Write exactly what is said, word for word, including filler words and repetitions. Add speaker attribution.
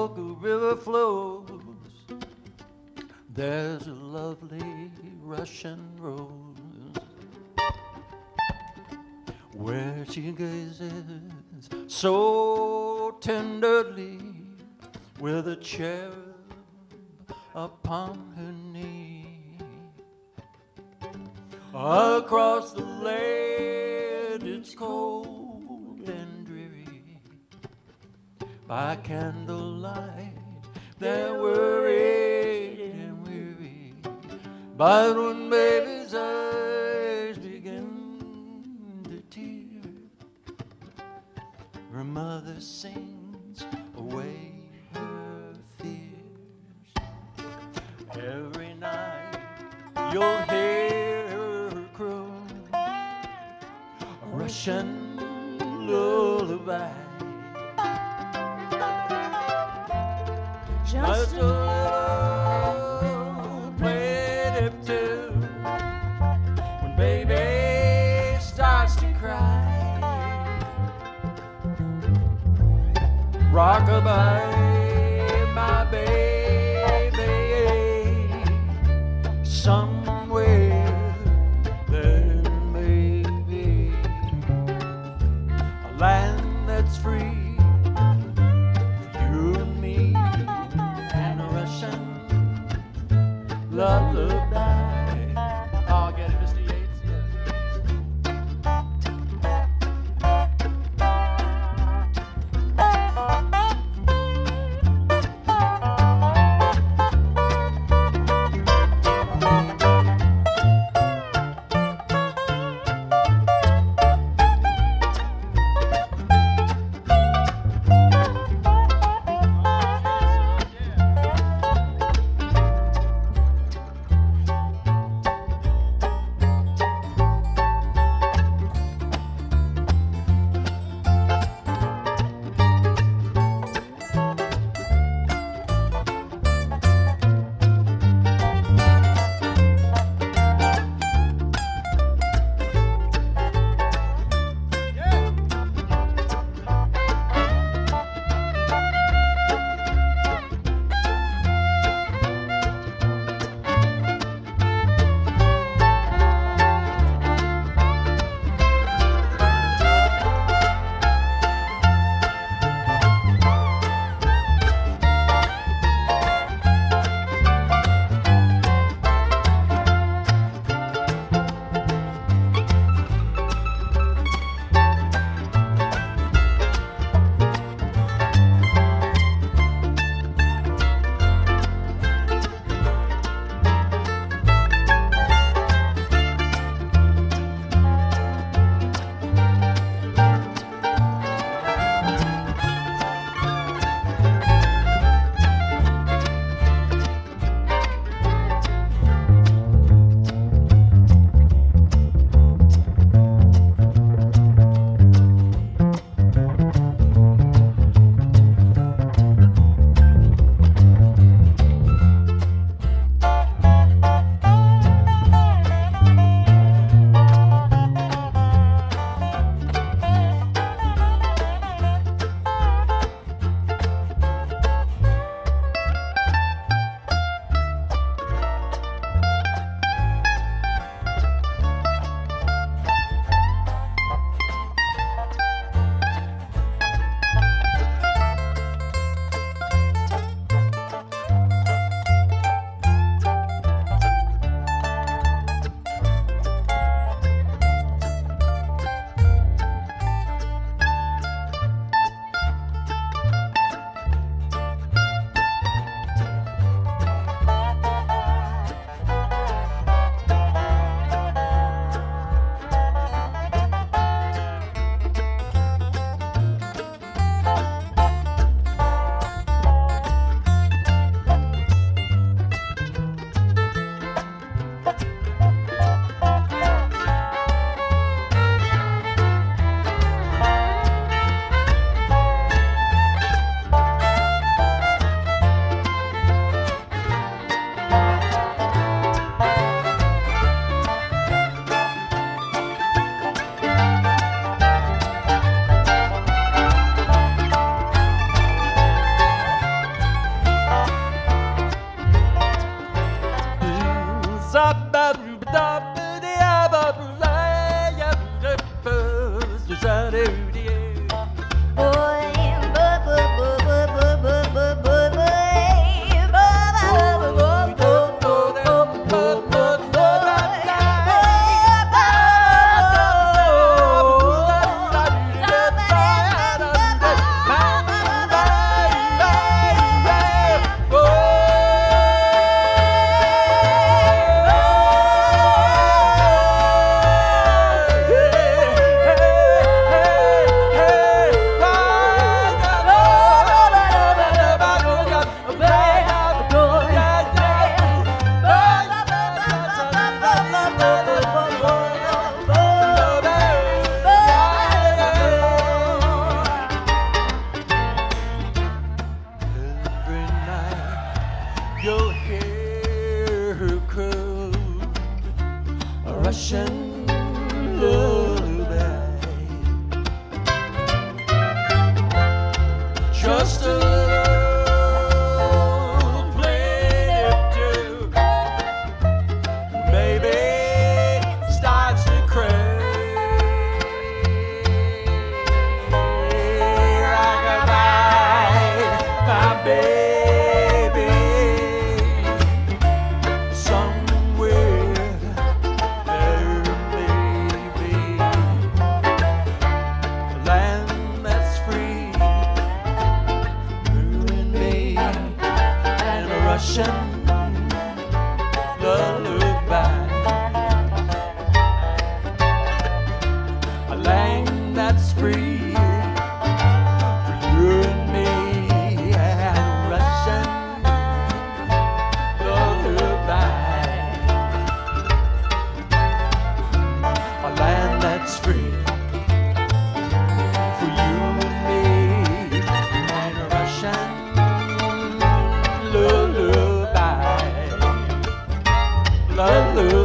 Speaker 1: Volga River flows, there's a lovely Russian rose where she gazes so tenderly with a cherub upon her knee. Across the land it's cold and dreary, by candlelight they're worried and weary, but when baby's eyes begin to tear, her mother sings away her fears. Every night you'll hear her croon a Russian lullaby, just a little plaintive tune when baby starts to cry. Rockabye, my baby, somewhere there may be a land that's free for you and me, and a Russian lullaby. Oh, get it, Mister Yates. Russian lullaby. Just a little plaintive too. Baby starts to cry. Rock-a-bye, my baby. Somewhere there may be a land that's free for you and me, and a Russian lullaby. A land that's free for you and me, and a Russian lullaby. A land that's free for you and me, and a Russian lullaby. Lullaby.